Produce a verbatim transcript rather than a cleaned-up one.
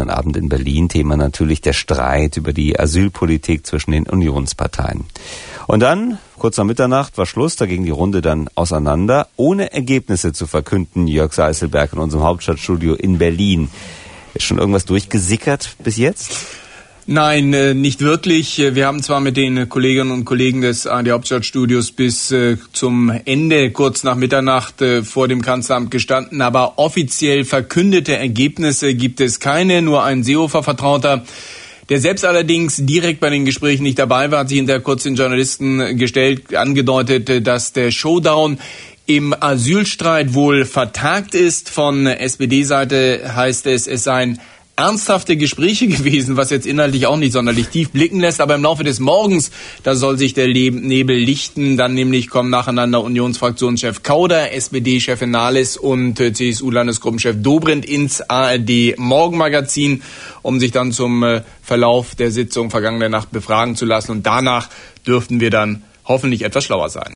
gestern Abend in Berlin. Thema natürlich der Streit über die Asylpolitik zwischen den Unionsparteien. Und dann, kurz nach Mitternacht, war Schluss, da ging die Runde dann auseinander, ohne Ergebnisse zu verkünden, Jörg Seißelberg in unserem Hauptstadtstudio in Berlin. Ist schon irgendwas durchgesickert bis jetzt? Nein, nicht wirklich. Wir haben zwar mit den Kolleginnen und Kollegen des A R D Hauptstadtstudios bis zum Ende, kurz nach Mitternacht, vor dem Kanzleramt gestanden, aber offiziell verkündete Ergebnisse gibt es keine, nur ein Seehofer-Vertrauter, der selbst allerdings direkt bei den Gesprächen nicht dabei war, hat sich hinterher kurz den Journalisten gestellt, angedeutet, dass der Showdown im Asylstreit wohl vertagt ist. Von S P D-Seite heißt es, es seien ernsthafte Gespräche gewesen, was jetzt inhaltlich auch nicht sonderlich tief blicken lässt. Aber im Laufe des Morgens, da soll sich der Nebel lichten. Dann nämlich kommen nacheinander Unionsfraktionschef Kauder, S P D-Chefin Nahles und C S U-Landesgruppenchef Dobrindt ins A R D-Morgenmagazin, um sich dann zum Verlauf der Sitzung vergangene Nacht befragen zu lassen. Und danach dürften wir dann hoffentlich etwas schlauer sein.